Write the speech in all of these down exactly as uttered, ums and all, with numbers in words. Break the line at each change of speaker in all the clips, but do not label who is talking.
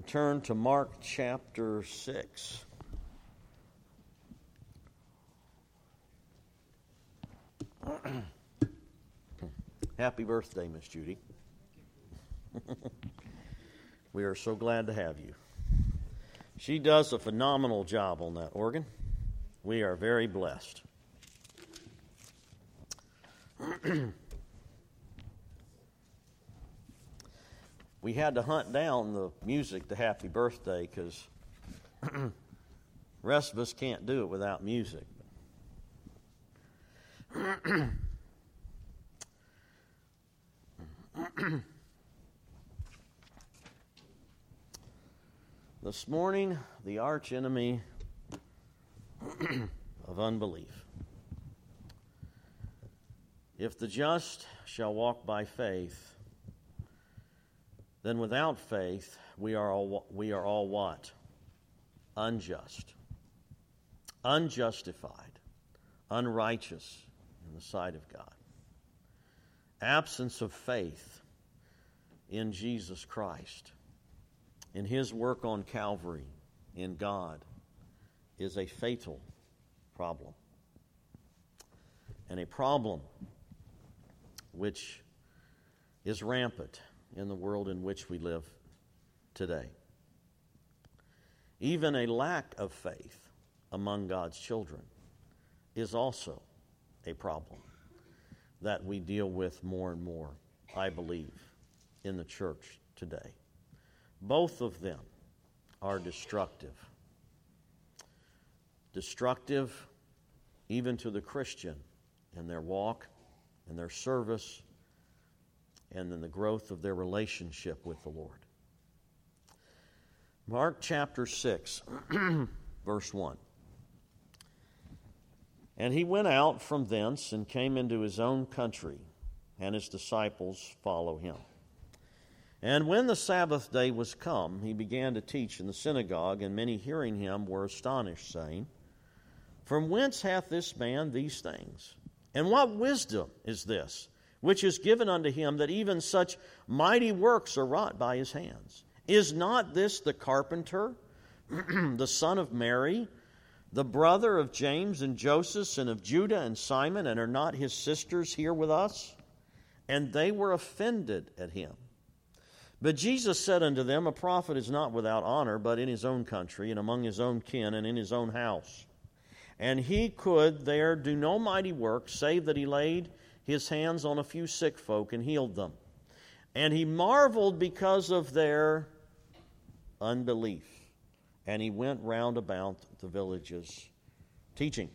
turn to Mark chapter six. Happy birthday, Miss Judy. We are so glad to have you. She does a phenomenal job on that organ. We are very blessed. We had to hunt down the music to Happy Birthday because the rest of us can't do it without music. This morning, the arch enemy of unbelief. If the just shall walk by faith, then without faith we are all we are all what? Unjust, unjustified, unrighteous in the sight of God. Absence of faith in Jesus Christ, in His work on Calvary, in God, is a fatal problem. And a problem which is rampant in the world in which we live today. Even a lack of faith among God's children is also a problem that we deal with more and more, I believe, in the church today. Both of them are destructive. Destructive even to the Christian in their walk, in their service, and in the growth of their relationship with the Lord. Mark chapter six, verse one. And he went out from thence and came into his own country, and his disciples follow him. And when the Sabbath day was come, he began to teach in the synagogue, and many hearing him were astonished, saying, From whence hath this man these things? And what wisdom is this, which is given unto him, that even such mighty works are wrought by his hands? Is not this the carpenter, the son of Mary, the brother of James and Joseph, and of Judah and Simon, and are not his sisters here with us? And they were offended at him. But Jesus said unto them, A prophet is not without honor, but in his own country, and among his own kin, and in his own house. And he could there do no mighty work, save that he laid his hands on a few sick folk and healed them. And he marveled because of their unbelief. And he went round about the villages teaching.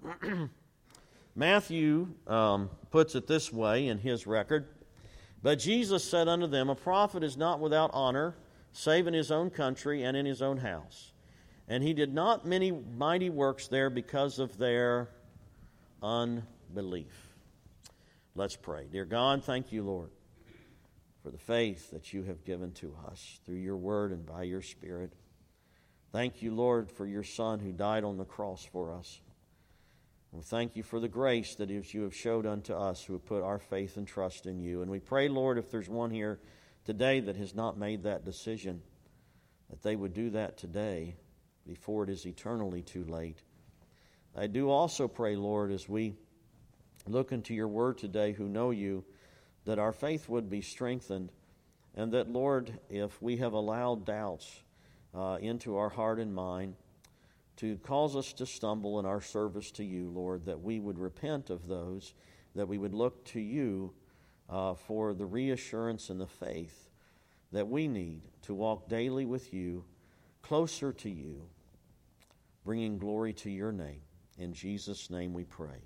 Matthew um, puts it this way in his record. But Jesus said unto them, A prophet is not without honor, save in his own country and in his own house. And he did not many mighty works there because of their unbelief. Let's pray. Dear God, thank you, Lord, for the faith that you have given to us through your word and by your Spirit. Thank you, Lord, for your Son who died on the cross for us. And thank you for the grace that you have showed unto us who have put our faith and trust in you. And we pray, Lord, if there's one here today that has not made that decision, that they would do that today before it is eternally too late. I do also pray, Lord, as we look into your word today who know you, that our faith would be strengthened, and that, Lord, if we have allowed doubts uh, into our heart and mind to cause us to stumble in our service to you, Lord, that we would repent of those, that we would look to you uh, for the reassurance and the faith that we need to walk daily with you, closer to you, bringing glory to your name. In Jesus' name we pray.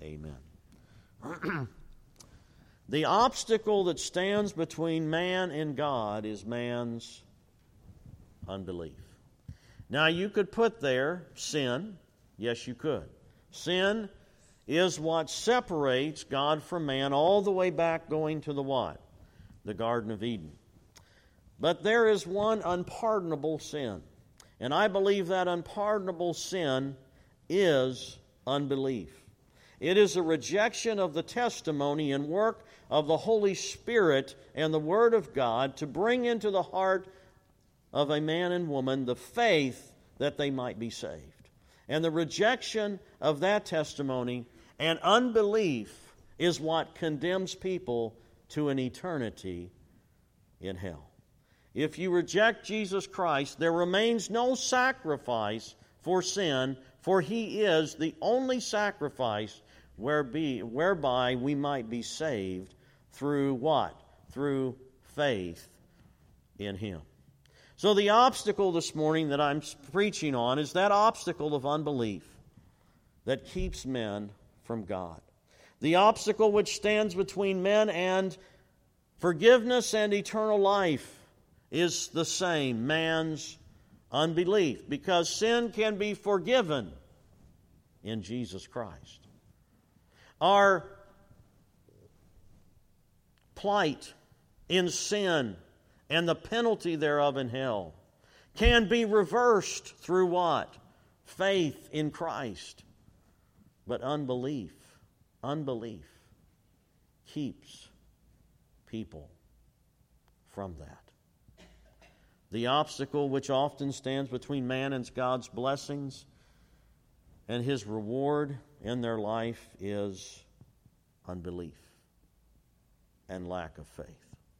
Amen. The obstacle that stands between man and God is man's unbelief. Now, you could put there sin. Yes, you could. Sin is what separates God from man all the way back going to the what? The Garden of Eden. But there is one unpardonable sin. And I believe that unpardonable sin is unbelief. It is a rejection of the testimony and work of the Holy Spirit and the Word of God to bring into the heart of a man and woman the faith that they might be saved. And the rejection of that testimony and unbelief is what condemns people to an eternity in hell. If you reject Jesus Christ, there remains no sacrifice for sin, for He is the only sacrifice whereby we might be saved through what? Through faith in Him. So the obstacle this morning that I'm preaching on is that obstacle of unbelief that keeps men from God. The obstacle which stands between men and forgiveness and eternal life is the same, man's unbelief, because sin can be forgiven in Jesus Christ. Our plight in sin and the penalty thereof in hell can be reversed through what? Faith in Christ. But unbelief, unbelief keeps people from that. The obstacle which often stands between man and God's blessings and His reward in their life is unbelief and lack of faith.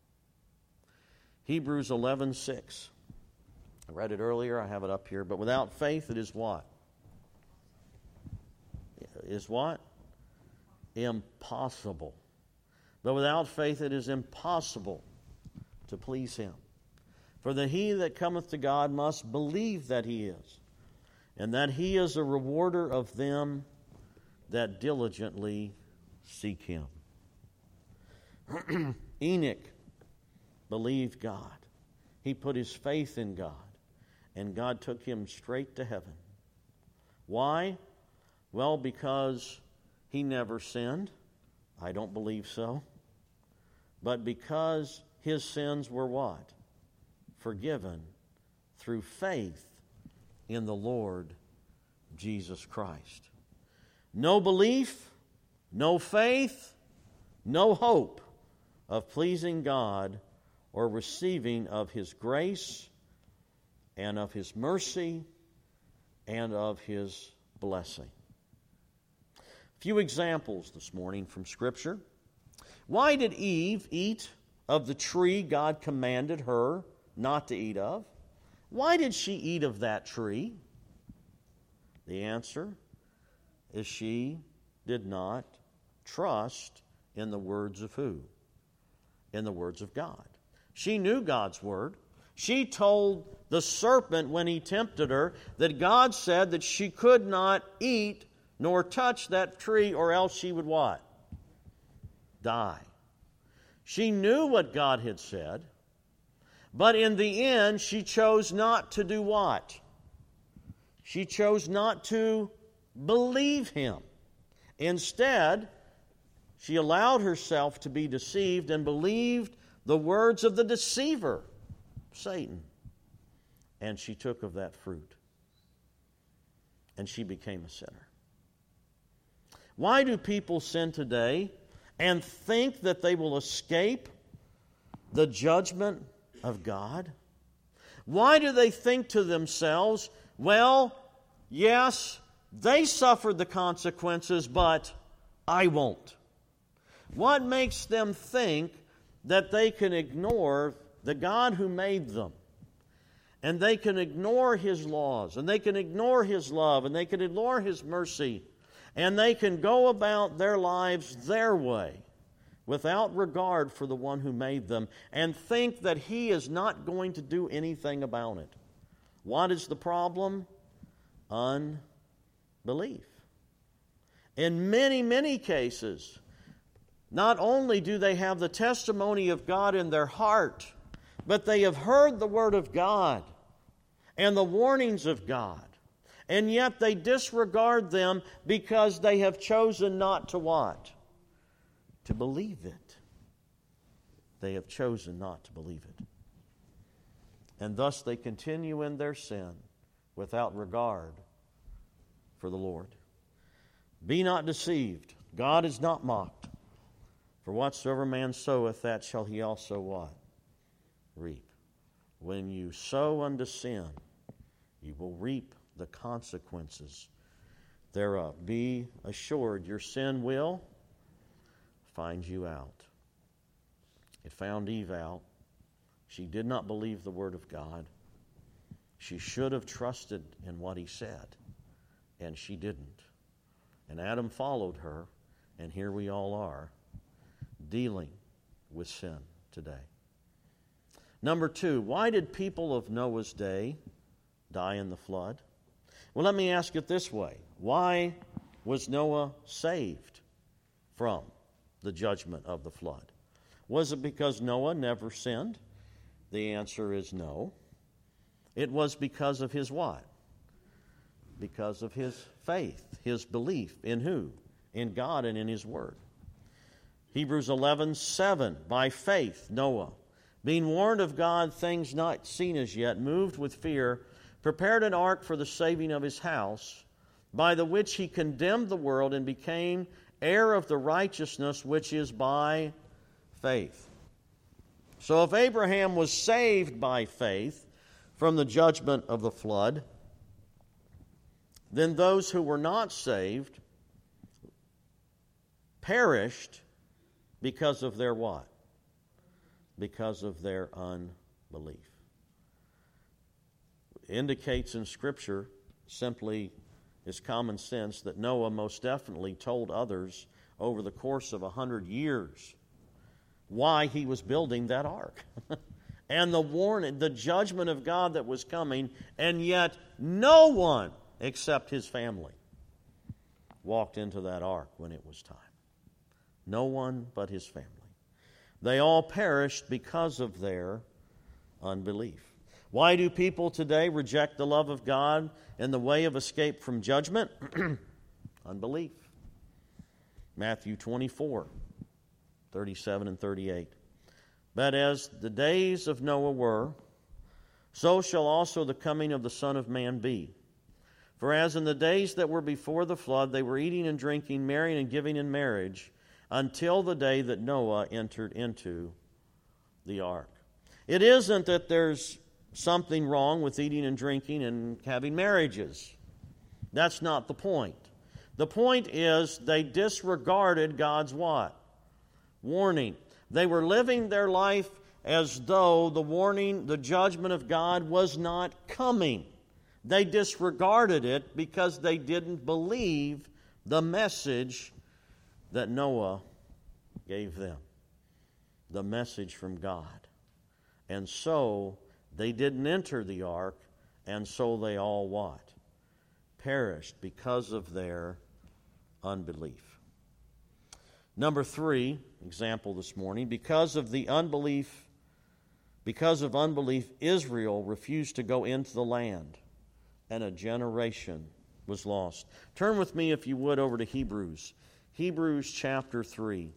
Hebrews eleven six. I read it earlier, I have it up here. But without faith it is what? Is what? Impossible. But without faith it is impossible to please Him. For the he that cometh to God must believe that He is, and that He is a rewarder of them that diligently seek Him. Enoch believed God. He put his faith in God, and God took him straight to heaven. Why? Well, because he never sinned. I don't believe so. But because his sins were what? Forgiven through faith in the Lord Jesus Christ. No belief, no faith, no hope of pleasing God or receiving of His grace and of His mercy and of His blessing. A few examples this morning from Scripture. Why did Eve eat of the tree God commanded her not to eat of? Why did she eat of that tree? The answer is she did not trust in the words of who? In the words of God. She knew God's word. She told the serpent when he tempted her that God said that she could not eat nor touch that tree, or else she would what? Die. She knew what God had said, but in the end she chose not to do what? She chose not to believe Him. Instead, she allowed herself to be deceived and believed the words of the deceiver, Satan. And she took of that fruit. And she became a sinner. Why do people sin today and think that they will escape the judgment of God? Why do they think to themselves, well, yes, they suffered the consequences, but I won't? What makes them think that they can ignore the God who made them? And they can ignore His laws, and they can ignore His love, and they can ignore His mercy, and they can go about their lives their way without regard for the one who made them, and think that He is not going to do anything about it. What is the problem? Unbelief. In many, many cases, not only do they have the testimony of God in their heart, but they have heard the Word of God and the warnings of God, and yet they disregard them because they have chosen not to what? To believe it. They have chosen not to believe it. And thus they continue in their sin without regard for the Lord. Be not deceived. God is not mocked. For whatsoever man soweth, that shall he also what? Reap. when you sow unto sin, you will reap the consequences thereof. Be assured your sin will find you out. It found Eve out. She did not believe the word of God. She should have trusted in what he said, and she didn't. And Adam followed her, and here we all are, dealing with sin today. Number two, why did people of Noah's day die in the flood? Well, let me ask it this way. Why was Noah saved from the judgment of the flood? Was it because Noah never sinned? The answer is no. It was because of his what? Because of his faith, his belief in who? In God and in his word. Hebrews eleven seven, by faith Noah, being warned of God things not seen as yet, moved with fear, prepared an ark for the saving of his house, by the which he condemned the world and became heir of the righteousness which is by faith. So if Abraham was saved by faith from the judgment of the flood, then those who were not saved perished because of their what? Because of their unbelief. It indicates in Scripture, simply is common sense, that Noah most definitely told others over the course of a hundred years why he was building that ark. And the warning, the judgment of God that was coming, and yet no one except his family walked into that ark when it was time. No one but his family. They all perished because of their unbelief. Why do people today reject the love of God and the way of escape from judgment? Unbelief. Matthew twenty-four, thirty-seven and thirty-eight. But as the days of Noah were, so shall also the coming of the Son of Man be. For as in the days that were before the flood, they were eating and drinking, marrying and giving in marriage, until the day that Noah entered into the ark. It isn't that there's something wrong with eating and drinking and having marriages. That's not the point. The point is they disregarded God's what? Warning. They were living their life as though the warning, the judgment of God was not coming. They disregarded it because they didn't believe the message that Noah gave them. The message from God. And so they didn't enter the ark, and so they all what? Perished because of their unbelief. Number three, example this morning, because of the unbelief, because of unbelief, Israel refused to go into the land, and a generation was lost. Turn with me, if you would, over to Hebrews. Hebrews chapter three.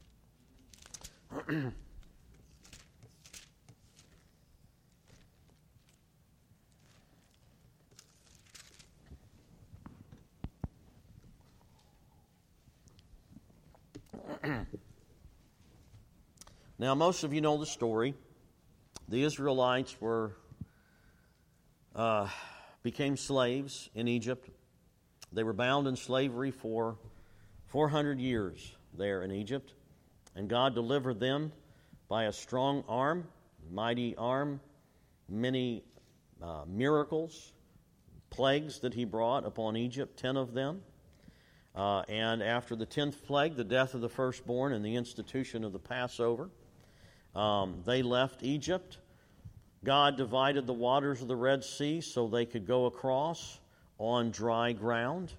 Now, most of you know the story. The Israelites were uh, became slaves in Egypt. They were bound in slavery for four hundred years there in Egypt. And God delivered them by a strong arm, mighty arm, many uh, miracles, plagues that he brought upon Egypt, ten of them. Uh, and after the tenth plague, the death of the firstborn and the institution of the Passover, um, they left Egypt. God divided the waters of the Red Sea so they could go across on dry ground.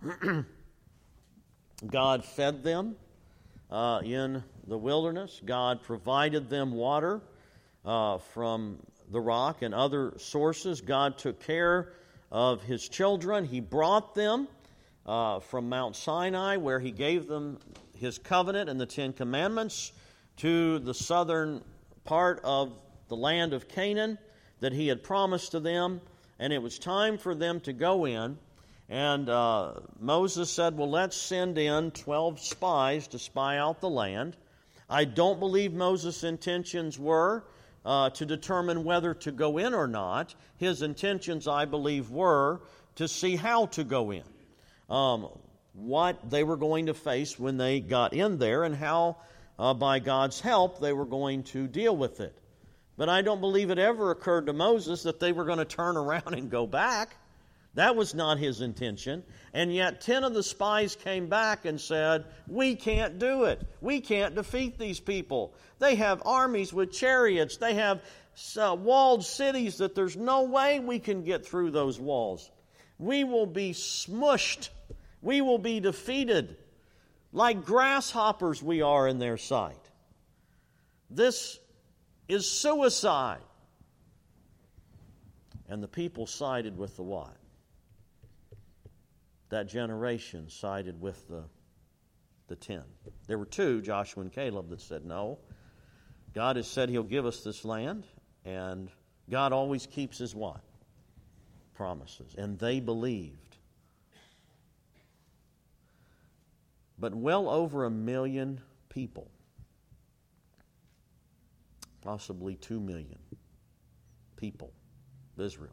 God fed them uh, in the wilderness. God provided them water uh, from the rock and other sources. God took care of his children. He brought them uh, from Mount Sinai, where he gave them his covenant and the Ten Commandments, to the southern part of the land of Canaan that he had promised to them. And it was time for them to go in. And uh, Moses said, well, let's send in twelve spies to spy out the land. I don't believe Moses' intentions were uh, to determine whether to go in or not. His intentions, I believe, were to see how to go in, um, what they were going to face when they got in there, and how, uh, by God's help, they were going to deal with it. But I don't believe it ever occurred to Moses that they were going to turn around and go back. That was not his intention. And yet ten of the spies came back and said, we can't do it. We can't defeat these people. They have armies with chariots. They have uh, walled cities that there's no way we can get through those walls. We will be smushed. We will be defeated. Like grasshoppers we are in their sight. This is suicide. And the people sided with the what? That generation sided with the, the ten. There were two, Joshua and Caleb, that said, no, God has said He'll give us this land, and God always keeps His what? Promises. And they believed. But well over a million people, possibly two million people, Israel,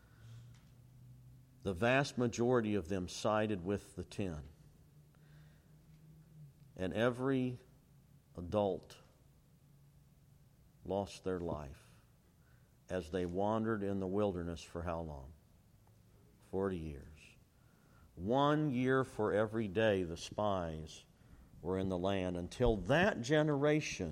the vast majority of them sided with the ten. And every adult lost their life as they wandered in the wilderness for how long? Forty years. One year for every day the spies were in the land, until that generation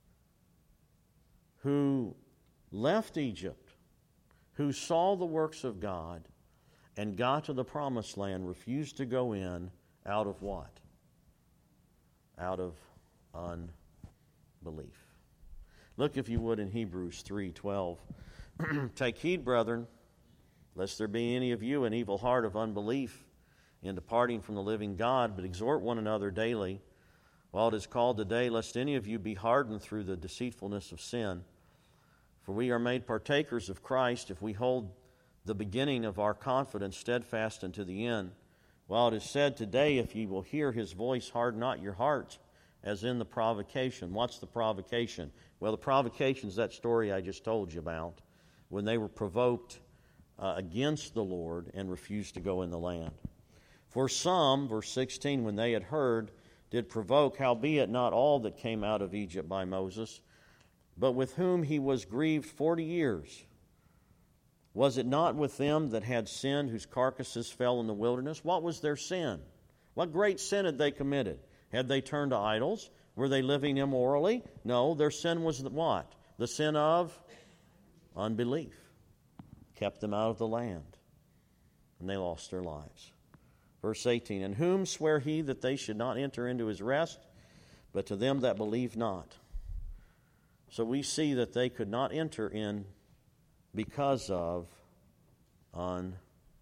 who left Egypt, who saw the works of God and got to the promised land, refused to go in out of what? Out of unbelief. Look, if you would, in Hebrews three twelve. Take heed, brethren, lest there be any of you an evil heart of unbelief in departing from the living God, but exhort one another daily, while it is called today, lest any of you be hardened through the deceitfulness of sin. For we are made partakers of Christ if we hold the beginning of our confidence steadfast unto the end. While it is said today, if ye will hear His voice, harden not your hearts, as in the provocation. What's the provocation? Well, the provocation is that story I just told you about, when they were provoked uh, against the Lord and refused to go in the land. For some, verse sixteen, when they had heard, did provoke, howbeit not all that came out of Egypt by Moses, but with whom he was grieved forty years. Was it not with them that had sinned, whose carcasses fell in the wilderness? What was their sin? What great sin had they committed? Had they turned to idols? Were they living immorally? No, their sin was the what? The sin of unbelief. Kept them out of the land, and they lost their lives. Verse eighteen, and whom sware He that they should not enter into His rest, but to them that believe not? So we see that they could not enter in because of unbelief.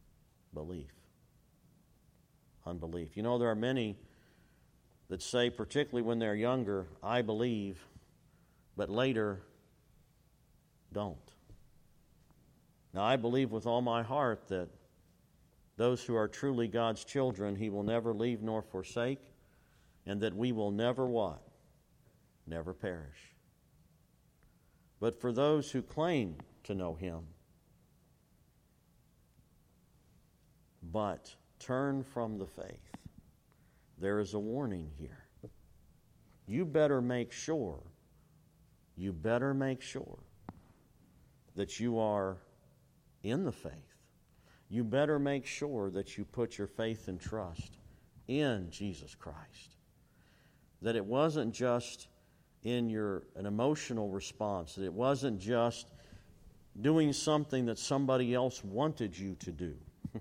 Unbelief. You know, there are many that say, particularly when they're younger, I believe, but later don't. Now, I believe with all my heart that those who are truly God's children, He will never leave nor forsake, and that we will never what? Never perish. But for those who claim to know Him, but turn from the faith, there is a warning here. You better make sure, you better make sure that you are in the faith. You better make sure that you put your faith and trust in Jesus Christ. That it wasn't just in your an emotional response, that it wasn't just doing something that somebody else wanted you to do,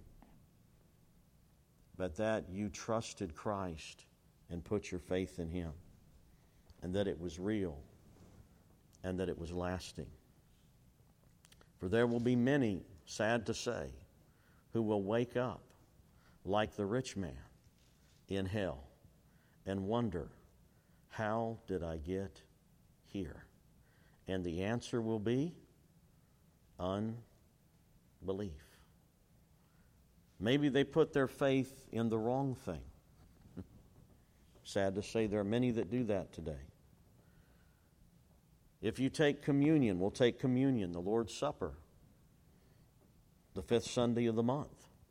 but that you trusted Christ and put your faith in Him, and that it was real, and that it was lasting. For there will be many, sad to say, who will wake up like the rich man in hell and wonder, how did I get here? And the answer will be unbelief. Maybe they put their faith in the wrong thing. Sad to say, there are many that do that today. If you take communion, we'll take communion, the Lord's Supper, the fifth Sunday of the month.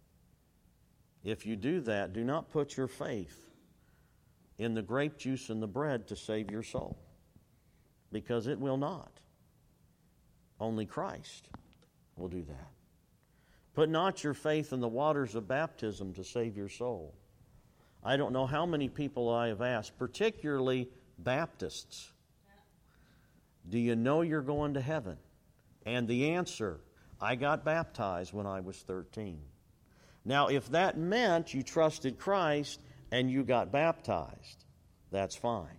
If you do that, do not put your faith in the grape juice and the bread to save your soul, because it will not. Only Christ will do that. Put not your faith in the waters of baptism to save your soul. I don't know how many people I have asked, particularly Baptists, do you know you're going to heaven? And the answer, I got baptized when I was thirteen. Now, if that meant you trusted Christ and you got baptized, that's fine.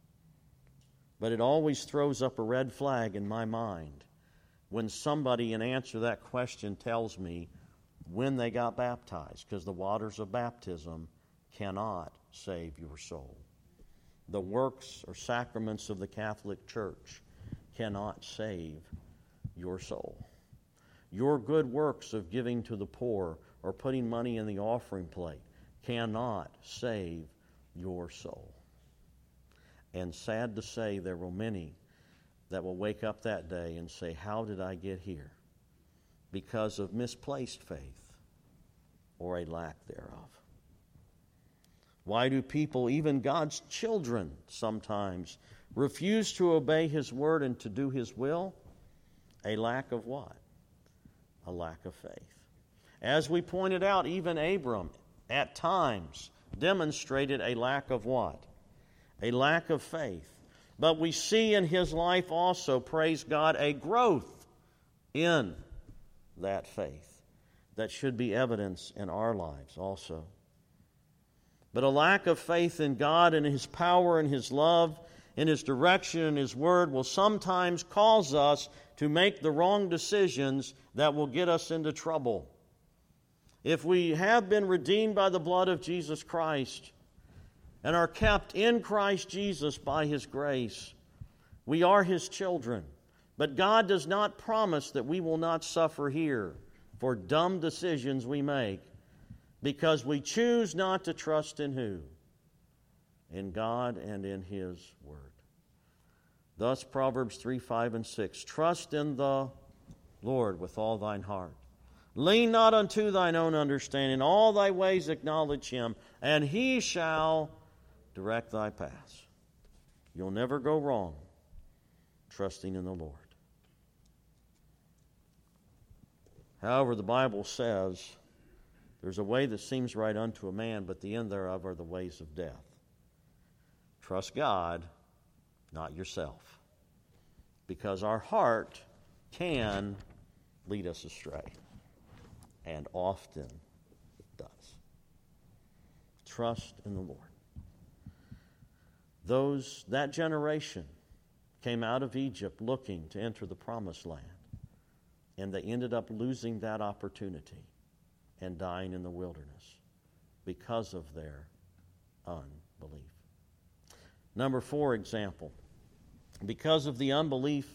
But it always throws up a red flag in my mind when somebody in answer to that question tells me when they got baptized, because the waters of baptism cannot save your soul. The works or sacraments of the Catholic Church cannot save your soul. Your good works of giving to the poor or putting money in the offering plate cannot save your soul. And sad to say, there will many that will wake up that day and say, how did I get here? Because of misplaced faith or a lack thereof. Why do people, even God's children, sometimes refuse to obey His word and to do His will? A lack of what? A lack of faith. As we pointed out, even Abram, at times, demonstrated a lack of what? A lack of faith. But we see in his life also, praise God, a growth in that faith that should be evidence in our lives also. But a lack of faith in God and His power and His love, in His direction and His word will sometimes cause us to make the wrong decisions that will get us into trouble. If we have been redeemed by the blood of Jesus Christ and are kept in Christ Jesus by His grace, we are His children. But God does not promise that we will not suffer here for dumb decisions we make, because we choose not to trust in who? In God and in His Word. Thus, Proverbs three, five, and six. Trust in the Lord with all thine heart. Lean not unto thine own understanding. All thy ways acknowledge Him, and He shall direct thy paths. You'll never go wrong trusting in the Lord. However, the Bible says, there's a way that seems right unto a man, but the end thereof are the ways of death. Trust God, not yourself, because our heart can lead us astray, and often does. Trust in the Lord. Those, that generation came out of Egypt looking to enter the promised land, and they ended up losing that opportunity and dying in the wilderness because of their unbelief. Number four example, because of the unbelief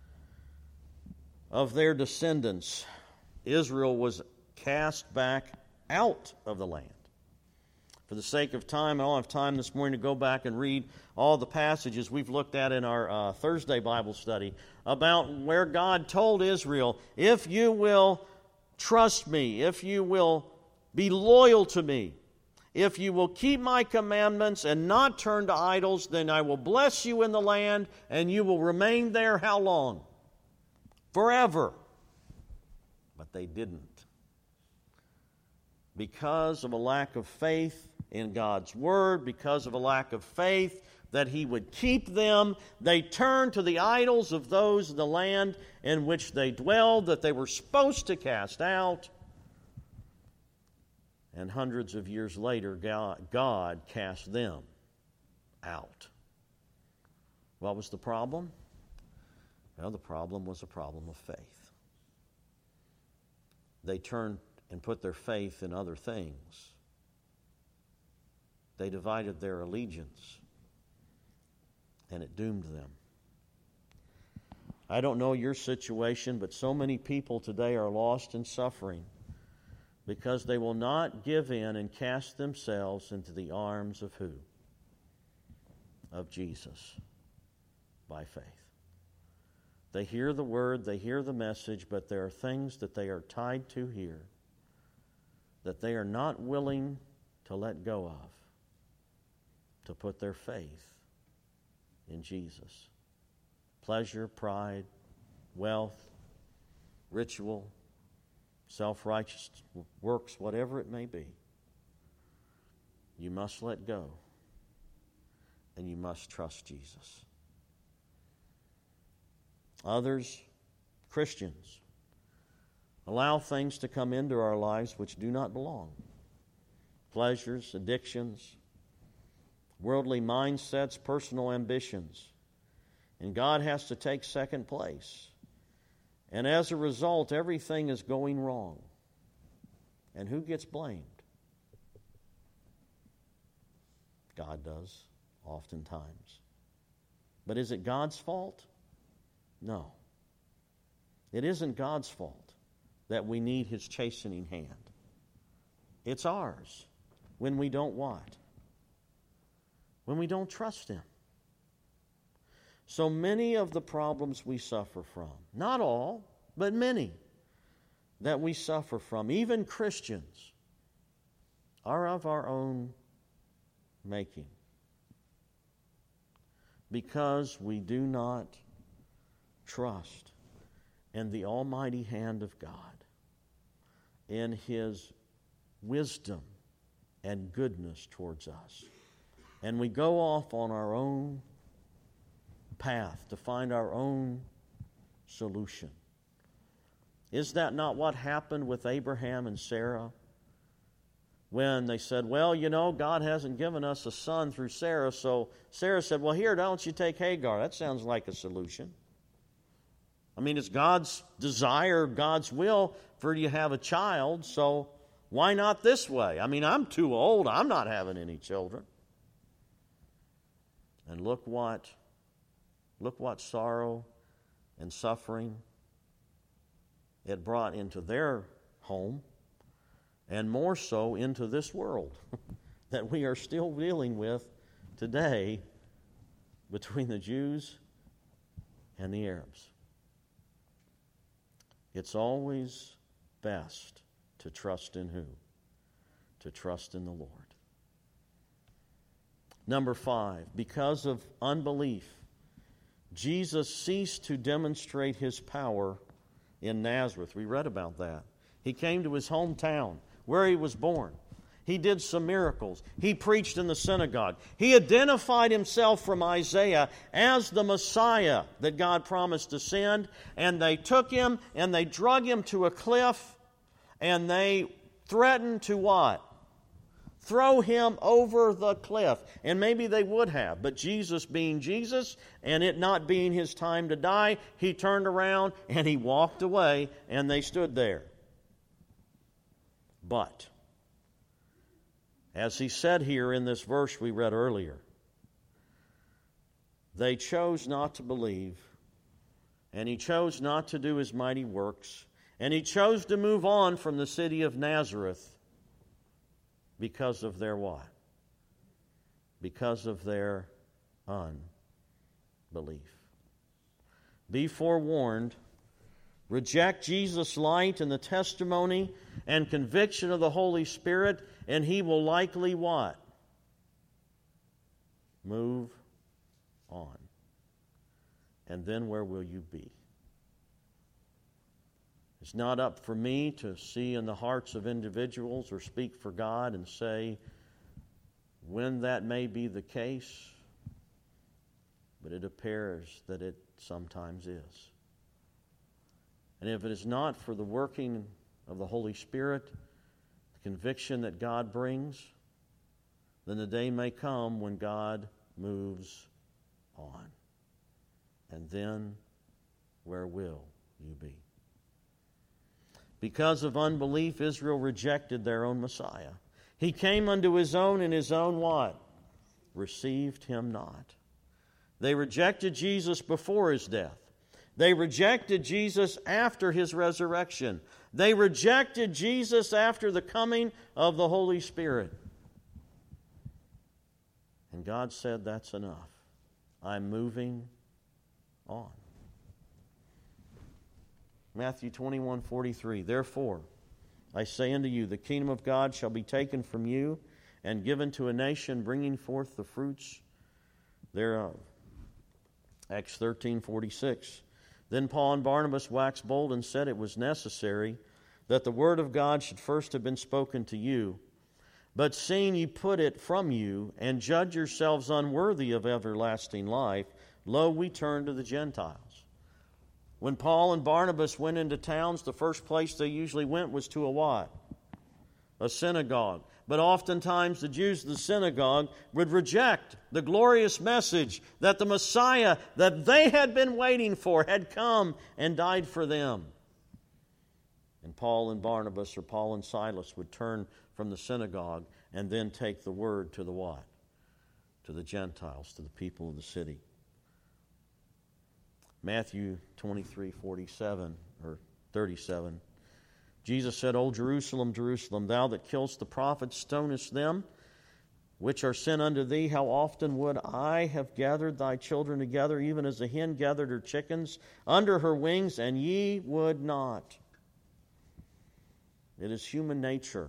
of their descendants, Israel was cast back out of the land. For the sake of time, I don't have time this morning to go back and read all the passages we've looked at in our uh, Thursday Bible study about where God told Israel, if you will trust me, if you will be loyal to me, if you will keep my commandments and not turn to idols, then I will bless you in the land, and you will remain there how long? Forever. But they didn't. Because of a lack of faith in God's Word, because of a lack of faith that He would keep them, they turned to the idols of those in the land in which they dwelled, that they were supposed to cast out. And hundreds of years later, God, God cast them out. What was the problem? Well, the problem was a problem of faith. They turned and put their faith in other things. They divided their allegiance, and it doomed them. I don't know your situation, but so many people today are lost and suffering because they will not give in and cast themselves into the arms of who? Of Jesus, by faith. They hear the word, they hear the message, but there are things that they are tied to here that they are not willing to let go of, to put their faith in Jesus. Pleasure, pride, wealth, ritual, self-righteous works, whatever it may be. You must let go, and you must trust Jesus. Others, Christians, allow things to come into our lives which do not belong. Pleasures, addictions, worldly mindsets, personal ambitions. And God has to take second place. And as a result, everything is going wrong. And who gets blamed? God does, oftentimes. But is it God's fault? No. It isn't God's fault that we need His chastening hand. It's ours when we don't what? When we don't trust Him. So many of the problems we suffer from, not all, but many that we suffer from, even Christians, are of our own making. Because we do not trust in the almighty hand of God, in His wisdom and goodness towards us. And we go off on our own path to find our own solution. Is that not what happened with Abraham and Sarah? When they said, well, you know, God hasn't given us a son through Sarah, so Sarah said, well, here, don't you take Hagar. That sounds like a solution. I mean, it's God's desire, God's will for you to have a child, so why not this way? I mean, I'm too old. I'm not having any children. And look what, look what sorrow and suffering it brought into their home, and more so into this world that we are still dealing with today between the Jews and the Arabs. It's always best to trust in who? To trust in the Lord. Number five, because of unbelief, Jesus ceased to demonstrate His power in Nazareth. We read about that. He came to His hometown, where He was born. He did some miracles. He preached in the synagogue. He identified Himself from Isaiah as the Messiah that God promised to send. And they took Him and they drug Him to a cliff and they threatened to what? Throw Him over the cliff. And maybe they would have. But Jesus being Jesus and it not being His time to die, He turned around and He walked away and they stood there. But as He said here in this verse we read earlier, they chose not to believe, and He chose not to do His mighty works, and He chose to move on from the city of Nazareth because of their what? Because of their unbelief. Be forewarned. Reject Jesus' light and the testimony and conviction of the Holy Spirit, and He will likely what? Move on. And then where will you be? It's not up for me to see in the hearts of individuals or speak for God and say when that may be the case, but it appears that it sometimes is. And if it is not for the working of the Holy Spirit, the conviction that God brings, then the day may come when God moves on. And then, where will you be? Because of unbelief, Israel rejected their own Messiah. He came unto His own, and His own what? Received Him not. They rejected Jesus before His death. They rejected Jesus after His resurrection. They rejected Jesus after the coming of the Holy Spirit. And God said, that's enough. I'm moving on. Matthew twenty-one forty-three. Therefore, I say unto you, the kingdom of God shall be taken from you and given to a nation, bringing forth the fruits thereof. Acts thirteen forty-six. Then Paul and Barnabas waxed bold and said it was necessary that the word of God should first have been spoken to you. But seeing ye put it from you, and judge yourselves unworthy of everlasting life, lo, we turn to the Gentiles. When Paul and Barnabas went into towns, the first place they usually went was to a what? A synagogue. But oftentimes the Jews of the synagogue would reject the glorious message that the Messiah that they had been waiting for had come and died for them. And Paul and Barnabas, or Paul and Silas, would turn from the synagogue and then take the word to the what? To the Gentiles, to the people of the city. Matthew twenty-three forty-seven or thirty-seven. Jesus said, O Jerusalem, Jerusalem, thou that killest the prophets, stonest them which are sent unto thee. How often would I have gathered thy children together, even as a hen gathered her chickens under her wings, and ye would not. It is human nature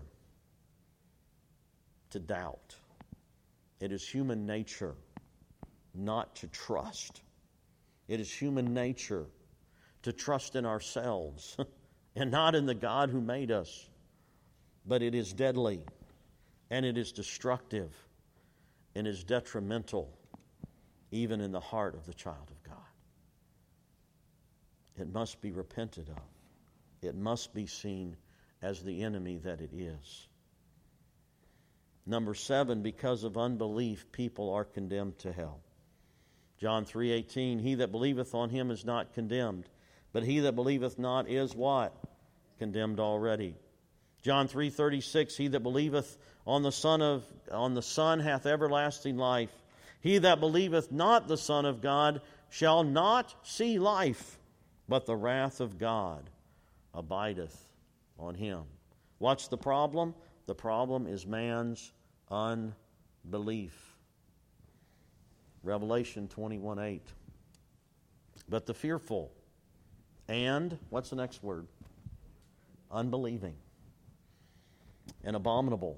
to doubt. It is human nature not to trust. It is human nature to trust in ourselves and not in the God who made us. But it is deadly, and it is destructive, and is detrimental even in the heart of the child of God. It must be repented of. It must be seen as the enemy that it is. Number seven, because of unbelief, people are condemned to hell. John three eighteen, he that believeth on him is not condemned, but he that believeth not is what? Condemned already. John three thirty-six, he that believeth on the Son of on the Son hath everlasting life. He that believeth not the Son of God shall not see life, but the wrath of God abideth on him. What's the problem? The problem is man's unbelief. Revelation twenty-one eight. But the fearful and, what's the next word? Unbelieving and abominable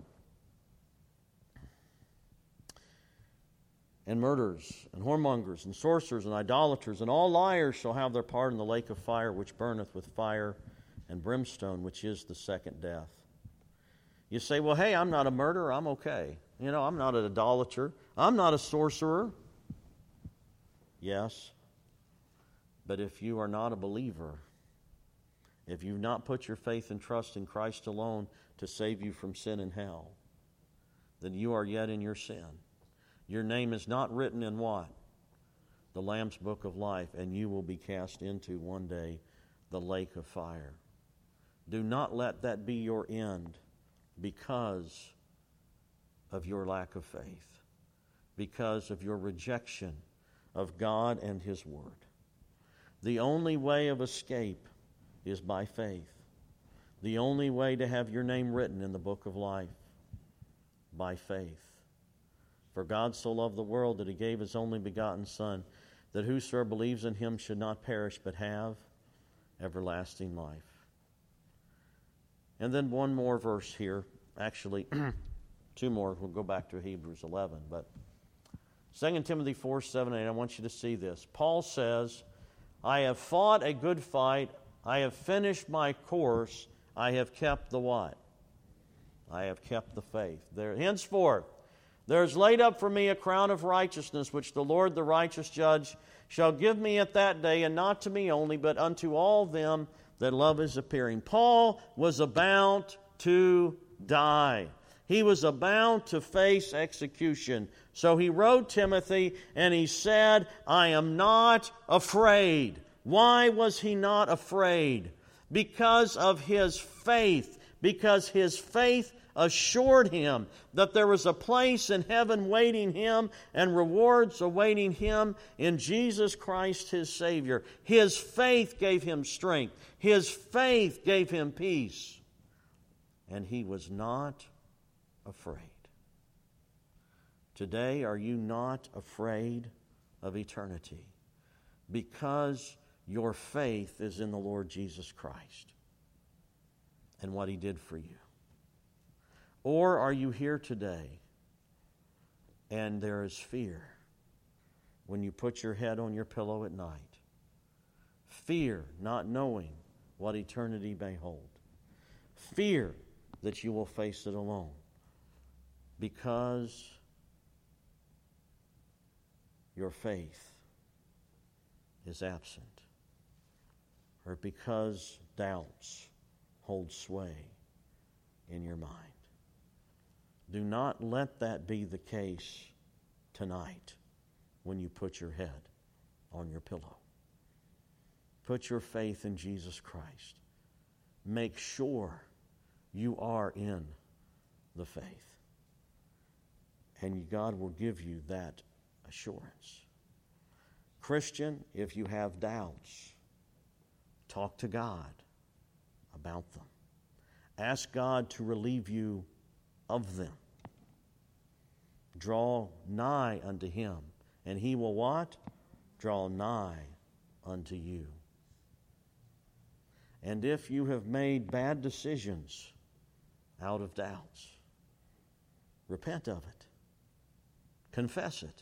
and murderers and whoremongers and sorcerers and idolaters and all liars shall have their part in the lake of fire, which burneth with fire and brimstone, which is the second death. You say, well, hey, I'm not a murderer, I'm okay. You know, I'm not an idolater, I'm not a sorcerer. Yes, but if you are not a believer, if you've not put your faith and trust in Christ alone to save you from sin and hell, then you are yet in your sin. Your name is not written in what? The Lamb's Book of Life, and you will be cast into one day the lake of fire. Do not let that be your end because of your lack of faith, because of your rejection of God and His Word. The only way of escape is by faith. The only way to have your name written in the book of life, by faith. For God so loved the world that He gave His only begotten Son, that whosoever believes in Him should not perish but have everlasting life. And then one more verse here. Actually, two more. We'll go back to Hebrews eleven. But Second Timothy four, seven, eight, I want you to see this. Paul says, I have fought a good fight. I have finished my course. I have kept the what? I have kept the faith. There, henceforth, there is laid up for me a crown of righteousness, which the Lord, the righteous judge, shall give me at that day, and not to me only, but unto all them that love His appearing. Paul was about to die. He was about to face execution. So he wrote Timothy and he said, I am not afraid. Why was he not afraid? Because of his faith. Because his faith assured him that there was a place in heaven waiting him and rewards awaiting him in Jesus Christ his Savior. His faith gave him strength. His faith gave him peace. And he was not afraid. Today, are you not afraid of eternity? Because your faith is in the Lord Jesus Christ and what He did for you? Or are you here today and there is fear when you put your head on your pillow at night? Fear not knowing what eternity may hold. Fear that you will face it alone because your faith is absent, or because doubts hold sway in your mind. Do not let that be the case tonight when you put your head on your pillow. Put your faith in Jesus Christ. Make sure you are in the faith. And God will give you that assurance. Christian, if you have doubts, talk to God about them. Ask God to relieve you of them. Draw nigh unto Him, and He will what? Draw nigh unto you. And if you have made bad decisions out of doubts, repent of it. Confess it.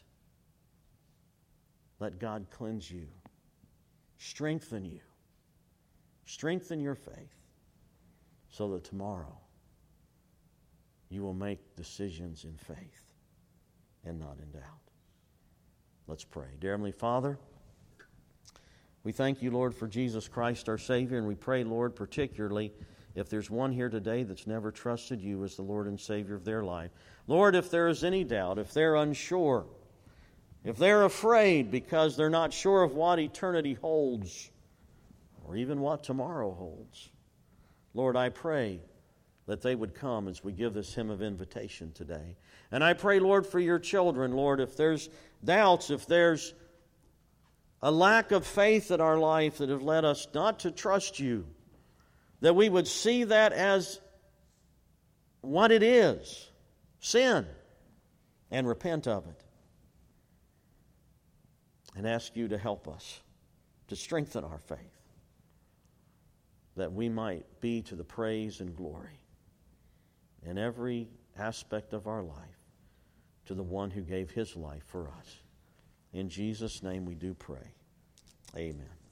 Let God cleanse you. Strengthen you. Strengthen your faith so that tomorrow you will make decisions in faith and not in doubt. Let's pray. Dear Heavenly Father, we thank you, Lord, for Jesus Christ, our Savior, and we pray, Lord, particularly if there's one here today that's never trusted you as the Lord and Savior of their life. Lord, if there is any doubt, if they're unsure, if they're afraid because they're not sure of what eternity holds or even what tomorrow holds, Lord, I pray that they would come as we give this hymn of invitation today. And I pray, Lord, for your children, Lord, if there's doubts, if there's a lack of faith in our life that have led us not to trust you, that we would see that as what it is, sin, and repent of it. And ask you to help us to strengthen our faith, that we might be to the praise and glory in every aspect of our life to the one who gave His life for us. In Jesus' name we do pray. Amen.